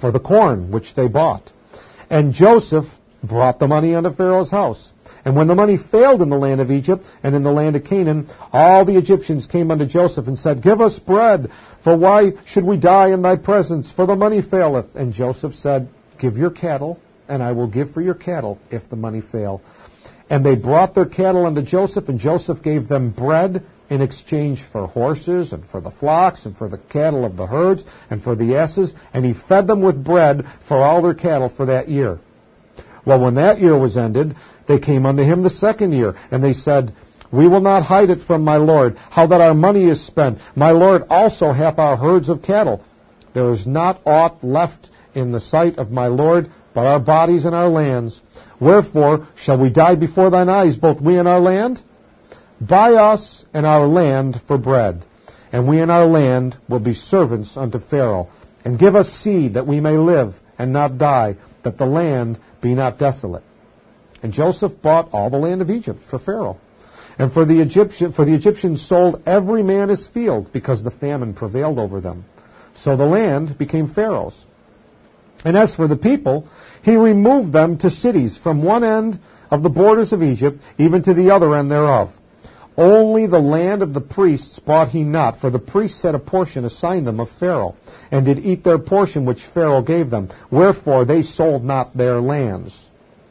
Speaker 1: for the corn which they bought. And Joseph brought the money unto Pharaoh's house. And when the money failed in the land of Egypt and in the land of Canaan, all the Egyptians came unto Joseph and said, Give us bread, for why should we die in thy presence? For the money faileth. And Joseph said, Give your cattle, and I will give for your cattle if the money fail. And they brought their cattle unto Joseph, and Joseph gave them bread in exchange for horses, and for the flocks, and for the cattle of the herds, and for the asses, and he fed them with bread for all their cattle for that year. Well, when that year was ended, they came unto him the second year, and they said, We will not hide it from my lord, how that our money is spent. My lord also hath our herds of cattle. There is not aught left in the sight of my lord, but our bodies and our lands. Wherefore shall we die before thine eyes, both we and our land? Buy us and our land for bread, and we and our land will be servants unto Pharaoh. And give us seed, that we may live and not die, that the land be not desolate. And Joseph bought all the land of Egypt for Pharaoh. And for the Egyptians sold every man his field, because the famine prevailed over them. So the land became Pharaoh's. And as for the people, he removed them to cities from one end of the borders of Egypt, even to the other end thereof. Only the land of the priests bought he not, for the priests had a portion assigned them of Pharaoh, and did eat their portion which Pharaoh gave them. Wherefore they sold not their lands.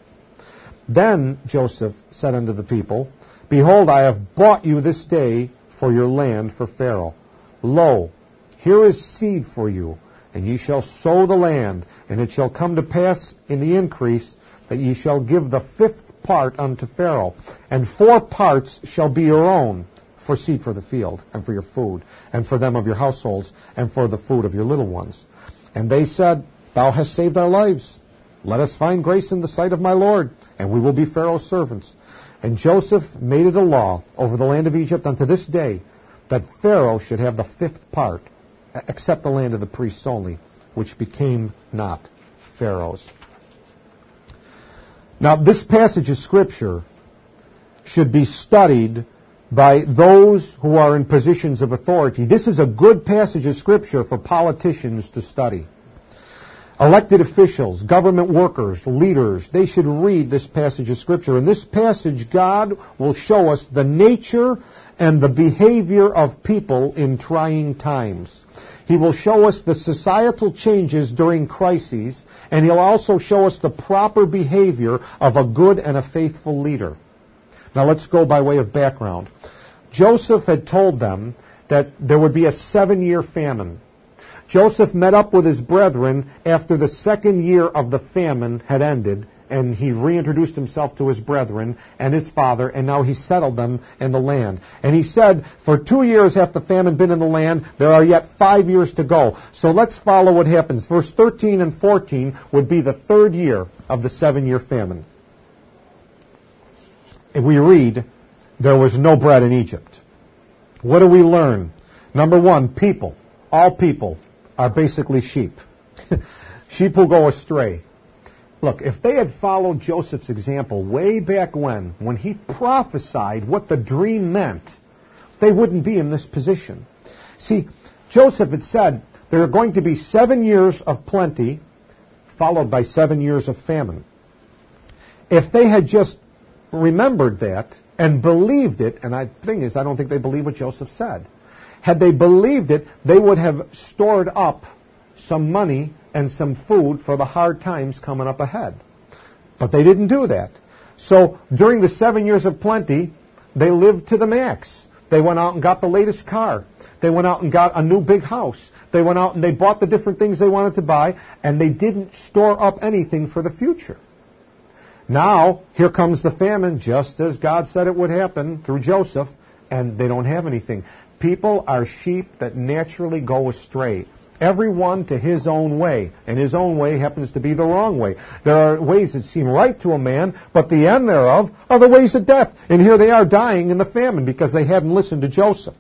Speaker 1: Then Joseph said unto the people, Behold, I have bought you this day for your land for Pharaoh. Lo, here is seed for you, and ye shall sow the land, and it shall come to pass in the increase that ye shall give the 5th part unto Pharaoh, and 4 parts shall be your own, for seed for the field, and for your food, and for them of your households, and for the food of your little ones. And they said, Thou hast saved our lives. Let us find grace in the sight of my Lord, and we will be Pharaoh's servants. And Joseph made it a law over the land of Egypt unto this day, that Pharaoh should have the 5th part, except the land of the priests only, which became not Pharaoh's. Now, this passage of Scripture should be studied by those who are in positions of authority. This is a good passage of Scripture for politicians to study. Elected officials, government workers, leaders, they should read this passage of Scripture. In this passage, God will show us the nature and the behavior of people in trying times. He will show us the societal changes during crises, and He'll also show us the proper behavior of a good and a faithful leader. Now let's go by way of background. Joseph had told them that there would be a 7-year famine. Joseph met up with his brethren after the 2nd year of the famine had ended, and he reintroduced himself to his brethren and his father, and now he settled them in the land. And he said, for 2 years hath the famine been in the land, there are yet 5 years to go. So let's follow what happens. Verse 13 and 14 would be the 3rd year of the 7-year famine. If we read, there was no bread in Egypt. What do we learn? Number 1, people, all people, are basically sheep. Sheep will go astray. Look, if they had followed Joseph's example way back when he prophesied what the dream meant, they wouldn't be in this position. See, Joseph had said there are going to be 7 years of plenty, followed by 7 years of famine. If they had just remembered that and believed it, and the thing is, I don't think they believe what Joseph said. Had they believed it, they would have stored up some money and some food for the hard times coming up ahead. But they didn't do that. So during the 7 years of plenty, they lived to the max. They went out and got the latest car. They went out and got a new big house. They went out and they bought the different things they wanted to buy, and they didn't store up anything for the future. Now, here comes the famine, just as God said it would happen through Joseph, and they don't have anything. People are sheep that naturally go astray. Everyone to his own way, and his own way happens to be the wrong way. There are ways that seem right to a man, but the end thereof are the ways of death. And here they are dying in the famine because they hadn't listened to Joseph.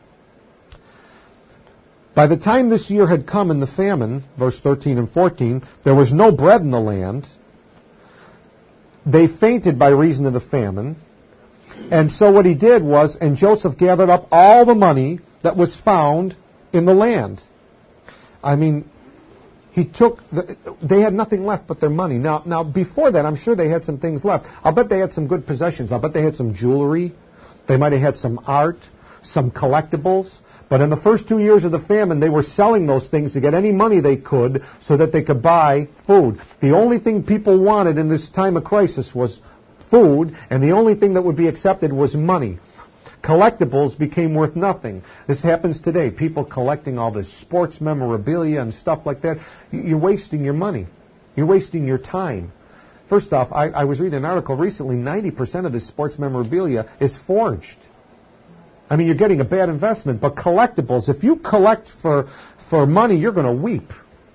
Speaker 1: By the time this year had come in the famine, verse 13 and 14, there was no bread in the land. They fainted by reason of the famine. And so what he did was, and Joseph gathered up all the money that was found in the land. I mean, They had nothing left but their money. Now, before that, I'm sure they had some things left. I'll bet they had some good possessions. I'll bet they had some jewelry. They might have had some art, some collectibles. But in the first 2 years of the famine, they were selling those things to get any money they could so that they could buy food. The only thing people wanted in this time of crisis was food, and the only thing that would be accepted was money. Collectibles became worth nothing. This happens today. People collecting all this sports memorabilia and stuff like that. You're wasting your money. You're wasting your time. First off, I was reading an article recently, 90% of this sports memorabilia is forged. I mean, you're getting a bad investment. But collectibles, if you collect for money, you're going to weep.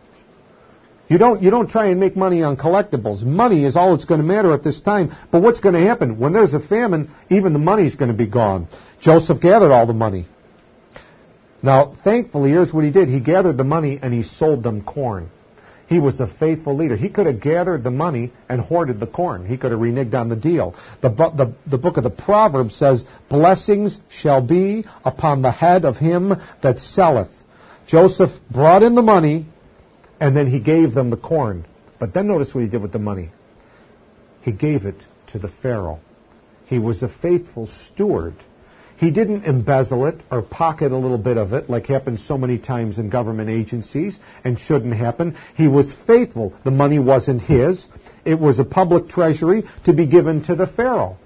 Speaker 1: You don't try and make money on collectibles. Money is all that's going to matter at this time. But what's going to happen? When there's a famine, even the money's going to be gone. Joseph gathered all the money. Now, thankfully, here's what he did. He gathered the money and he sold them corn. He was a faithful leader. He could have gathered the money and hoarded the corn. He could have reneged on the deal. The book of the Proverbs says, "Blessings shall be upon the head of him that selleth." Joseph brought in the money, and then he gave them the corn. But then notice what he did with the money. He gave it to the Pharaoh. He was a faithful steward. He didn't embezzle it or pocket a little bit of it like happens so many times in government agencies and shouldn't happen. He was faithful. The money wasn't his. It was a public treasury to be given to the Pharaoh.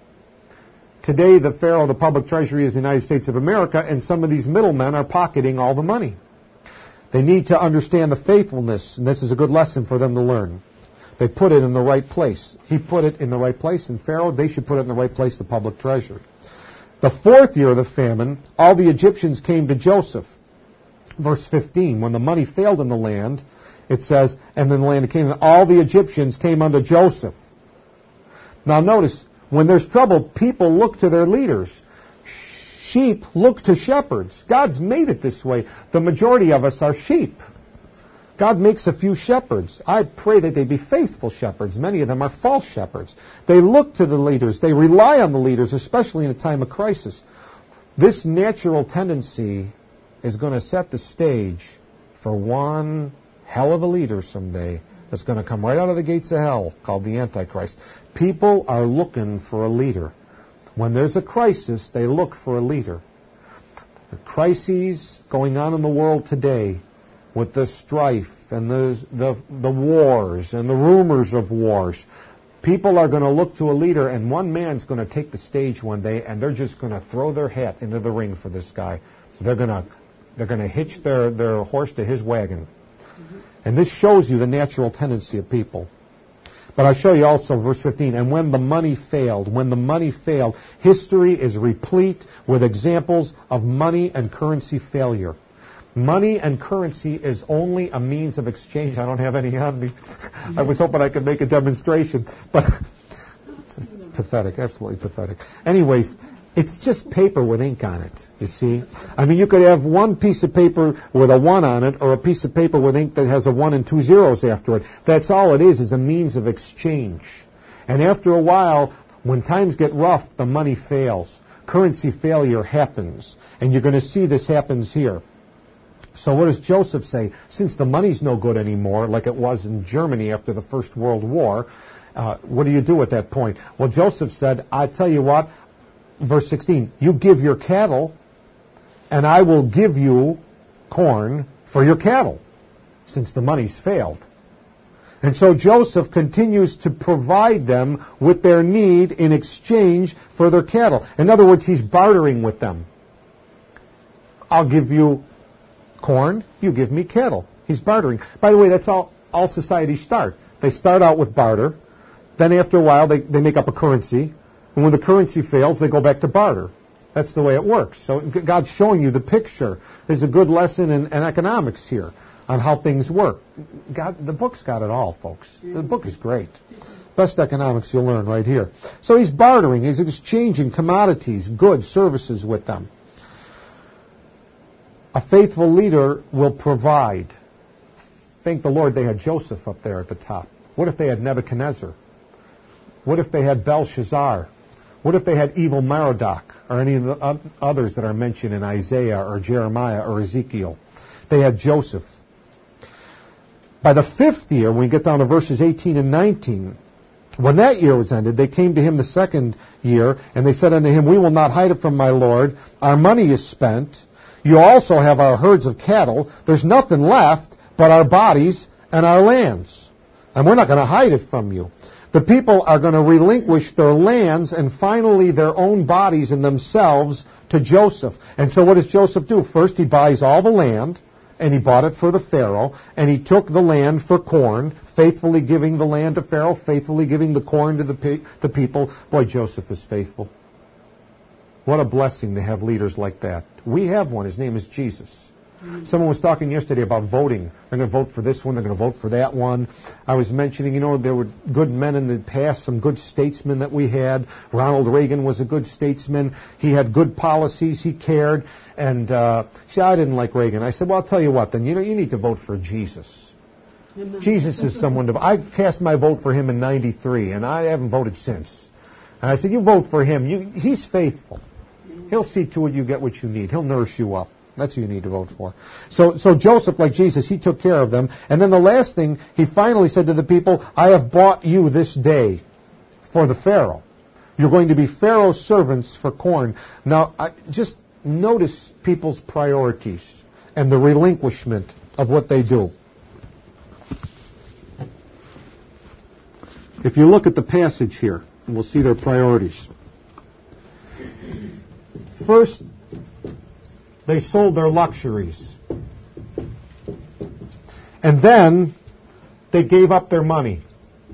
Speaker 1: Today, the Pharaoh, the public treasury, is the United States of America, and some of these middlemen are pocketing all the money. They need to understand the faithfulness, and this is a good lesson for them to learn. They put it in the right place. He put it in the right place, and Pharaoh, they should put it in the right place, the public treasury. The 4th year of the famine, all the Egyptians came to Joseph. Verse 15, when the money failed in the land, it says, "And in the land of Canaan, all the Egyptians came unto Joseph." Now notice, when there's trouble, people look to their leaders. Sheep look to shepherds. God's made it this way. The majority of us are sheep. God makes a few shepherds. I pray that they be faithful shepherds. Many of them are false shepherds. They look to the leaders. They rely on the leaders, especially in a time of crisis. This natural tendency is going to set the stage for one hell of a leader someday that's going to come right out of the gates of hell, called the Antichrist. People are looking for a leader. When there's a crisis, they look for a leader. The crises going on in the world today, with the strife and the wars and the rumors of wars, people are going to look to a leader, and one man's going to take the stage one day, and they're just going to throw their hat into the ring for this guy. They're going to hitch their horse to his wagon. And this shows you the natural tendency of people. But I'll show you also verse 15. And when the money failed, history is replete with examples of money and currency failure. Money and currency is only a means of exchange. I don't have any on me. I was hoping I could make a demonstration, but it's pathetic, absolutely pathetic. Anyways, it's just paper with ink on it, you see. I mean, you could have one piece of paper with a 1 on it, or a piece of paper with ink that has a 1 and 2 zeros after it. That's all it is a means of exchange. And after a while, when times get rough, the money fails. Currency failure happens. And you're going to see this happens here. So what does Joseph say? Since the money's no good anymore, like it was in Germany after the First World War, what do you do at that point? Well, Joseph said, I tell you what, verse 16, you give your cattle, and I will give you corn for your cattle, since the money's failed. And so Joseph continues to provide them with their need in exchange for their cattle. In other words, he's bartering with them. I'll give you corn, you give me cattle. He's bartering. By the way, that's all societies start. They start out with barter. Then after a while, they make up a currency. And when the currency fails, they go back to barter. That's the way it works. So God's showing you the picture. There's a good lesson in economics here on how things work. The book's got it all, folks. The book is great. Best economics you'll learn right here. So he's bartering. He's exchanging commodities, goods, services with them. A faithful leader will provide. Thank the Lord they had Joseph up there at the top. What if they had Nebuchadnezzar? What if they had Belshazzar? What if they had evil Merodach or any of the others that are mentioned in Isaiah or Jeremiah or Ezekiel? They had Joseph. By the 5th year, when we get down to verses 18 and 19, when that year was ended, they came to him the 2nd year, and they said unto him, We will not hide it from my lord. Our money is spent. You also have our herds of cattle. There's nothing left but our bodies and our lands. And we're not going to hide it from you. The people are going to relinquish their lands and finally their own bodies and themselves to Joseph. And so what does Joseph do? First, he buys all the land, and he bought it for the Pharaoh, and he took the land for corn, faithfully giving the land to Pharaoh, faithfully giving the corn to the people. Boy, Joseph is faithful. What a blessing to have leaders like that. We have one. His name is Jesus. Someone was talking yesterday about voting. They're going to vote for this one. They're going to vote for that one. I was mentioning, there were good men in the past, some good statesmen that we had. Ronald Reagan was a good statesman. He had good policies. He cared. And she said, I didn't like Reagan. I said, well, I'll tell you what, then. You need to vote for Jesus. Jesus is someone to... I cast my vote for him in 93, and I haven't voted since. And I said, you vote for him. He's faithful. He'll see to it you get what you need. He'll nurse you up. That's who you need to vote for. So Joseph, like Jesus, he took care of them. And then the last thing, he finally said to the people, I have bought you this day for the Pharaoh. You're going to be Pharaoh's servants for corn. Now, just notice people's priorities and the relinquishment of what they do. If you look at the passage here, we'll see their priorities. First, they sold their luxuries. And then they gave up their money.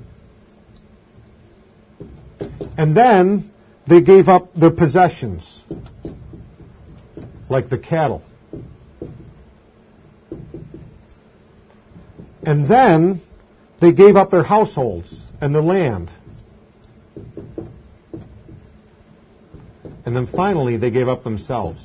Speaker 1: And then they gave up their possessions, like the cattle. And then they gave up their households and the land. And then finally they gave up themselves.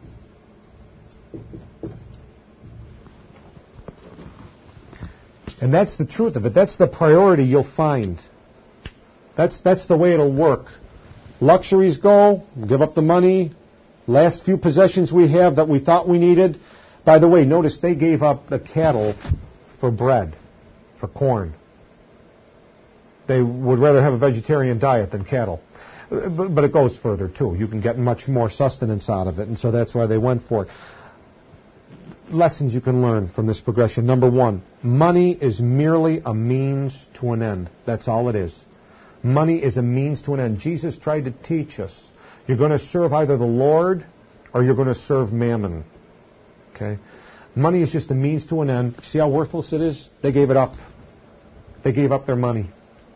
Speaker 1: And that's the truth of it. That's the priority you'll find. That's the way it'll work. Luxuries go, give up the money, last few possessions we have that we thought we needed. By the way, notice they gave up the cattle for bread, for corn. They would rather have a vegetarian diet than cattle. But it goes further, too. You can get much more sustenance out of it, and so that's why they went for it. Lessons you can learn from this progression. Number one, money is merely a means to an end. That's all it is. Money is a means to an end. Jesus tried to teach us. You're going to serve either the Lord or you're going to serve mammon. Okay? Money is just a means to an end. See how worthless it is? They gave it up. They gave up their money.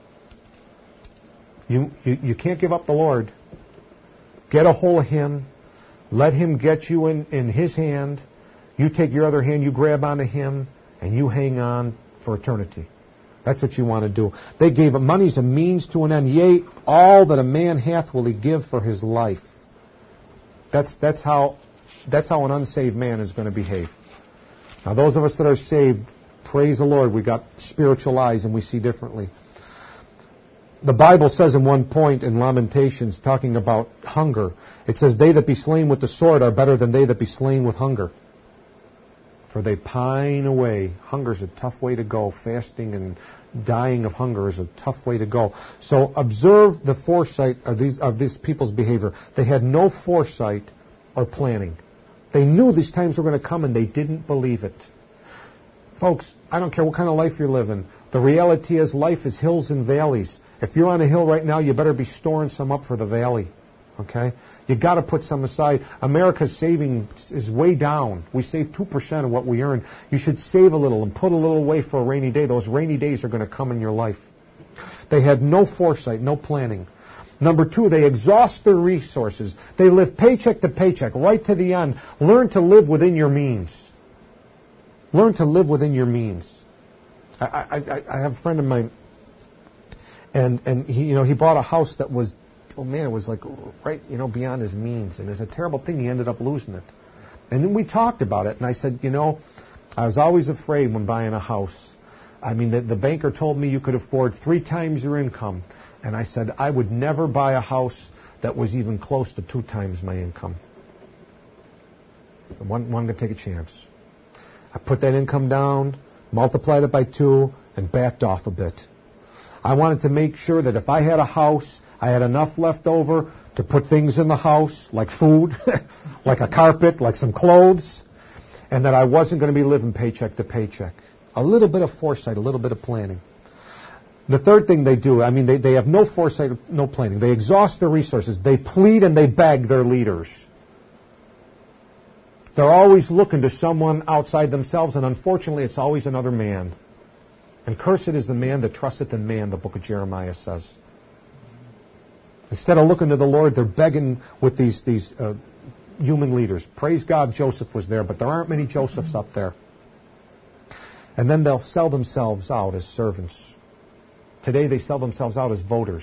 Speaker 1: You can't give up the Lord. Get a hold of Him. Let Him get you in His hand. You take your other hand, you grab onto Him, and you hang on for eternity. That's what you want to do. They gave it. Money's a means to an end. Yea, all that a man hath will he give for his life. That's how an unsaved man is going to behave. Now, those of us that are saved, praise the Lord, we got spiritual eyes and we see differently. The Bible says in one point in Lamentations, talking about hunger, it says, they that be slain with the sword are better than they that be slain with hunger. For they pine away. Hunger's a tough way to go. Fasting and dying of hunger is a tough way to go. So observe the foresight of these people's behavior. They had no foresight or planning. They knew these times were going to come and they didn't believe it. Folks, I don't care what kind of life you're living. The reality is life is hills and valleys. If you're on a hill right now, you better be storing some up for the valley. Okay? You got to put some aside. America's saving is way down. We save 2% of what we earn. You should save a little and put a little away for a rainy day. Those rainy days are going to come in your life. They had no foresight, no planning. Number two, they exhaust their resources. They live paycheck to paycheck, right to the end. Learn to live within your means. Learn to live within your means. I have a friend of mine, and he bought a house that was, oh man, it was like right, beyond his means. And it's a terrible thing. He ended up losing it. And then we talked about it, and I said, I was always afraid when buying a house. I mean, the banker told me you could afford 3 times your income. And I said, I would never buy a house that was even close to 2 times my income. I wasn't going to take a chance. I put that income down, multiplied it by 2, and backed off a bit. I wanted to make sure that if I had a house, I had enough left over to put things in the house, like food, like a carpet, like some clothes, and that I wasn't going to be living paycheck to paycheck. A little bit of foresight, a little bit of planning. The third thing they do, they have no foresight, no planning. They exhaust their resources. They plead and they beg their leaders. They're always looking to someone outside themselves, and unfortunately it's always another man. And cursed is the man that trusteth in man, the book of Jeremiah says. Instead of looking to the Lord, they're begging with these human leaders. Praise God, Joseph was there, but there aren't many Josephs up there. And then they'll sell themselves out as servants. Today they sell themselves out as voters.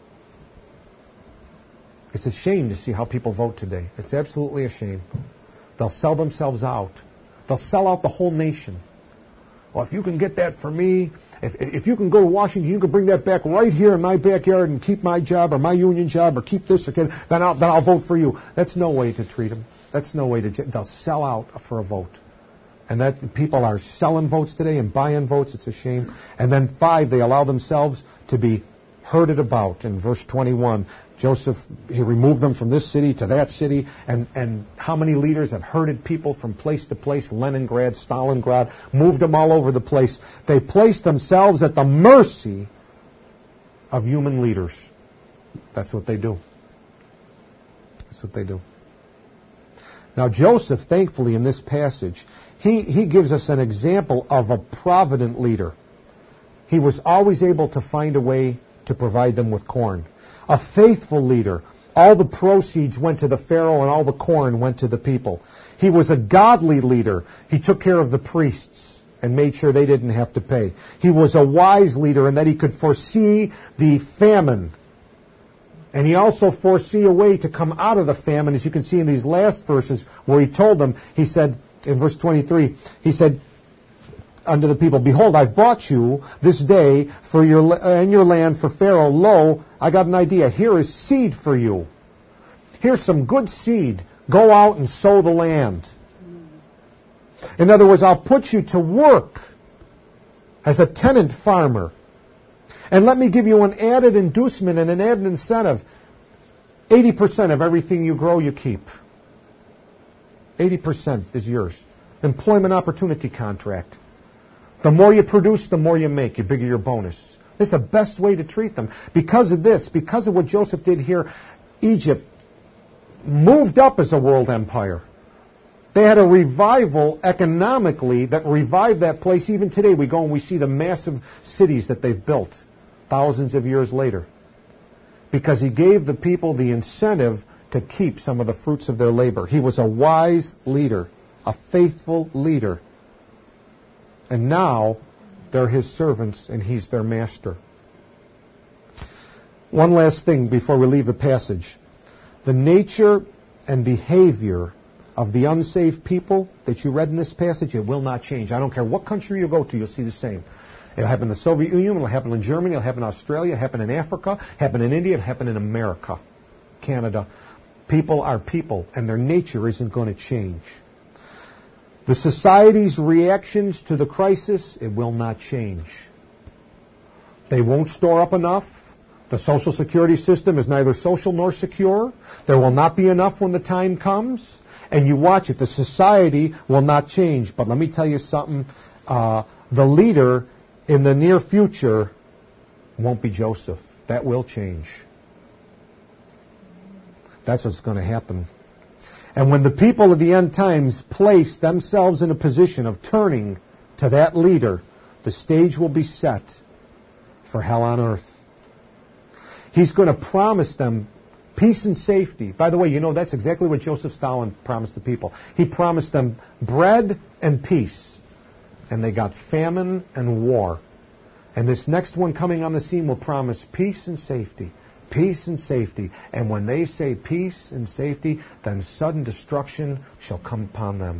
Speaker 1: It's a shame to see how people vote today. It's absolutely a shame. They'll sell themselves out. They'll sell out the whole nation. Well, if you can get that for me, if you can go to Washington, you can bring that back right here in my backyard and keep my job or my union job or keep this, then I'll vote for you. That's no way to treat them. That's no way to. They'll sell out for a vote. And that people are selling votes today and buying votes. It's a shame. And then 5, they allow themselves to be herded about. In verse 21, Joseph, he removed them from this city to that city. And how many leaders have herded people from place to place? Leningrad, Stalingrad, moved them all over the place. They placed themselves at the mercy of human leaders. That's what they do. That's what they do. Now Joseph, thankfully, in this passage, he gives us an example of a provident leader. He was always able to find a way to provide them with corn. A faithful leader. All the proceeds went to the Pharaoh and all the corn went to the people. He was a godly leader. He took care of the priests and made sure they didn't have to pay. He was a wise leader in that he could foresee the famine. And he also foresee a way to come out of the famine, as you can see in these last verses where he told them, he said, in verse 23, he said unto the people, behold, I've bought you this day for your land for Pharaoh. Lo, I got an idea. Here is seed for you. Here's some good seed. Go out and sow the land. In other words, I'll put you to work as a tenant farmer. And let me give you an added inducement and an added incentive. 80% of everything you grow, you keep. 80% is yours. Employment opportunity contract. The more you produce, the more you make. The bigger your bonus. This is the best way to treat them. Because of this, because of what Joseph did here, Egypt moved up as a world empire. They had a revival economically that revived that place. Even today we go and we see the massive cities that they've built thousands of years later. Because he gave the people the incentive to keep some of the fruits of their labor. He was a wise leader, a faithful leader. And now they're his servants and he's their master. One last thing before we leave the passage. The nature and behavior of the unsaved people that you read in this passage, it will not change. I don't care what country you go to, you'll see the same. It'll happen in the Soviet Union, it'll happen in Germany, it'll happen in Australia, it'll happen in Africa, happen in India, it'll happen in America, Canada. People are people, and their nature isn't going to change. The society's reactions to the crisis, it will not change. They won't store up enough. The Social Security system is neither social nor secure. There will not be enough when the time comes. And you watch it. The society will not change. But let me tell you something. The leader in the near future won't be Joseph. That will change. That's what's going to happen. And when the people of the end times place themselves in a position of turning to that leader, the stage will be set for hell on earth. He's going to promise them peace and safety. By the way, you know that's exactly what Joseph Stalin promised the people. He promised them bread and peace. And they got famine and war. And this next one coming on the scene will promise peace and safety. Peace and safety. And when they say peace and safety, then sudden destruction shall come upon them.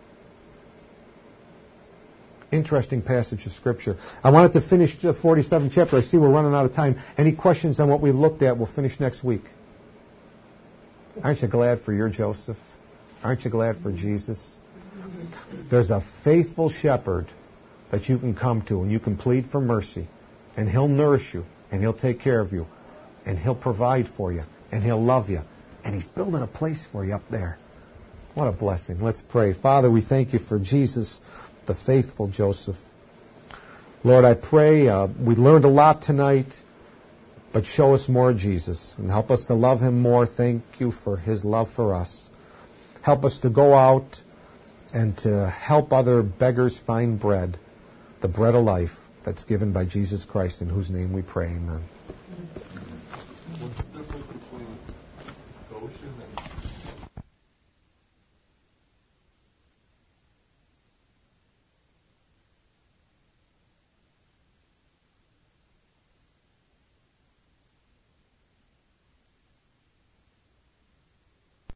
Speaker 1: Interesting passage of Scripture. I wanted to finish the 47th chapter. I see we're running out of time. Any questions on what we looked at? We'll finish next week. Aren't you glad for your Joseph? Aren't you glad for Jesus? There's a faithful shepherd that you can come to and you can plead for mercy. And He'll nourish you, and He'll take care of you, and He'll provide for you, and He'll love you. And He's building a place for you up there. What a blessing. Let's pray. Father, we thank you for Jesus, the faithful Joseph. Lord, I pray we learned a lot tonight, but show us more of Jesus and help us to love Him more. Thank you for His love for us. Help us to go out and to help other beggars find bread, the bread of life that's given by Jesus Christ, in whose name we pray. Amen.